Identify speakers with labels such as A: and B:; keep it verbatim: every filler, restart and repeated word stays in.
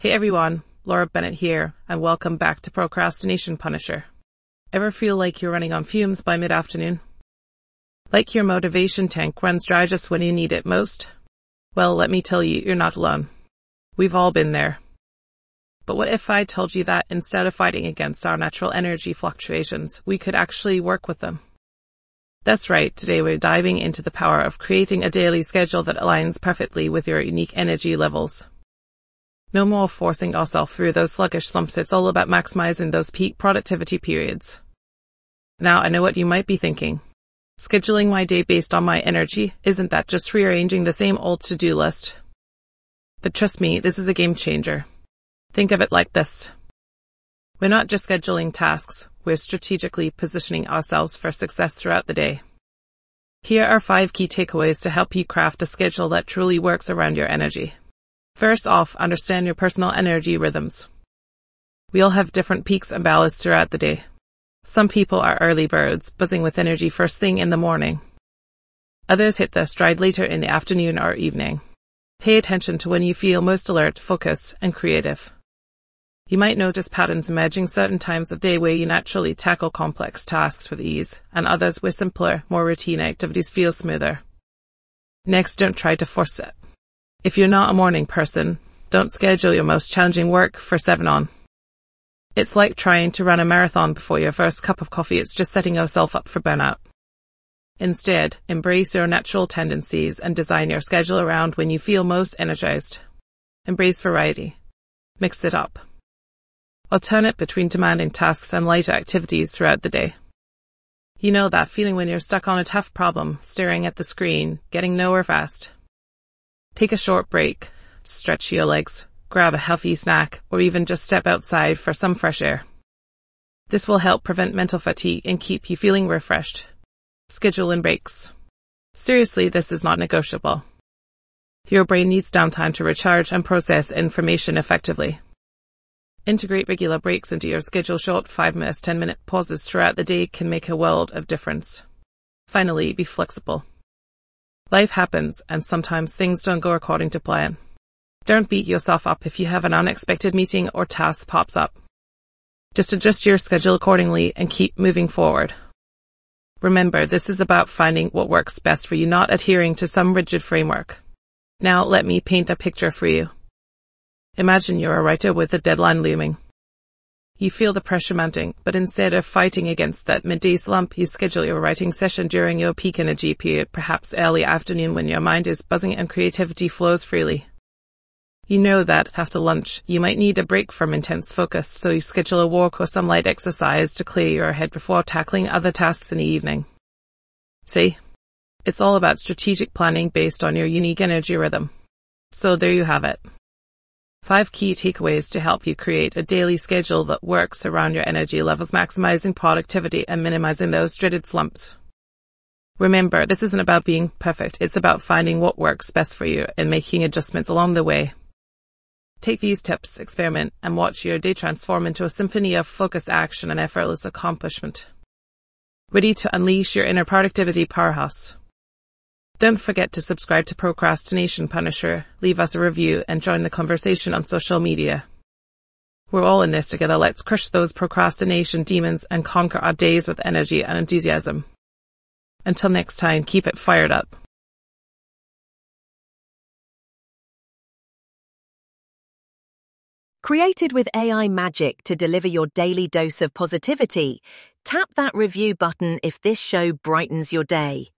A: Hey everyone, Laura Bennett here, and welcome back to Procrastination Punisher. Ever feel like you're running on fumes by mid-afternoon? Like your motivation tank runs dry just when you need it most? Well, let me tell you, you're not alone. We've all been there. But what if I told you that instead of fighting against our natural energy fluctuations, we could actually work with them? That's right, today we're diving into the power of creating a daily schedule that aligns perfectly with your unique energy levels. No more forcing ourselves through those sluggish slumps. It's all about maximizing those peak productivity periods. Now, I know what you might be thinking. Scheduling my day based on my energy, isn't that just rearranging the same old to-do list? But trust me, this is a game changer. Think of it like this. We're not just scheduling tasks, we're strategically positioning ourselves for success throughout the day. Here are five key takeaways to help you craft a schedule that truly works around your energy. First off, understand your personal energy rhythms. We all have different peaks and valleys throughout the day. Some people are early birds, buzzing with energy first thing in the morning. Others hit their stride later in the afternoon or evening. Pay attention to when you feel most alert, focused, and creative. You might notice patterns emerging certain times of day where you naturally tackle complex tasks with ease, and others where simpler, more routine activities feel smoother. Next, don't try to force it. If you're not a morning person, don't schedule your most challenging work for seven on. It's like trying to run a marathon before your first cup of coffee. It's just setting yourself up for burnout. Instead, embrace your natural tendencies and design your schedule around when you feel most energized. Embrace variety. Mix it up. Alternate between demanding tasks and lighter activities throughout the day. You know that feeling when you're stuck on a tough problem, staring at the screen, getting nowhere fast. Take a short break, stretch your legs, grab a healthy snack, or even just step outside for some fresh air. This will help prevent mental fatigue and keep you feeling refreshed. Schedule in breaks. Seriously, this is not negotiable. Your brain needs downtime to recharge and process information effectively. Integrate regular breaks into your schedule. Short five minute, ten minute pauses throughout the day can make a world of difference. Finally, be flexible. Life happens, and sometimes things don't go according to plan. Don't beat yourself up if you have an unexpected meeting or task pops up. Just adjust your schedule accordingly and keep moving forward. Remember, this is about finding what works best for you, not adhering to some rigid framework. Now, let me paint a picture for you. Imagine you're a writer with a deadline looming. You feel the pressure mounting, but instead of fighting against that midday slump, you schedule your writing session during your peak energy period, perhaps early afternoon when your mind is buzzing and creativity flows freely. You know that after lunch, you might need a break from intense focus, so you schedule a walk or some light exercise to clear your head before tackling other tasks in the evening. See? It's all about strategic planning based on your unique energy rhythm. So there you have it. Five key takeaways to help you create a daily schedule that works around your energy levels, maximizing productivity and minimizing those dreaded slumps. Remember, this isn't about being perfect. It's about finding what works best for you and making adjustments along the way. Take these tips, experiment, and watch your day transform into a symphony of focused action and effortless accomplishment. Ready to unleash your inner productivity powerhouse? Don't forget to subscribe to Procrastination Punisher, leave us a review, and join the conversation on social media. We're all in this together. Let's crush those procrastination demons and conquer our days with energy and enthusiasm. Until next time, keep it fired up.
B: Created with A I magic to deliver your daily dose of positivity, tap that review button if this show brightens your day.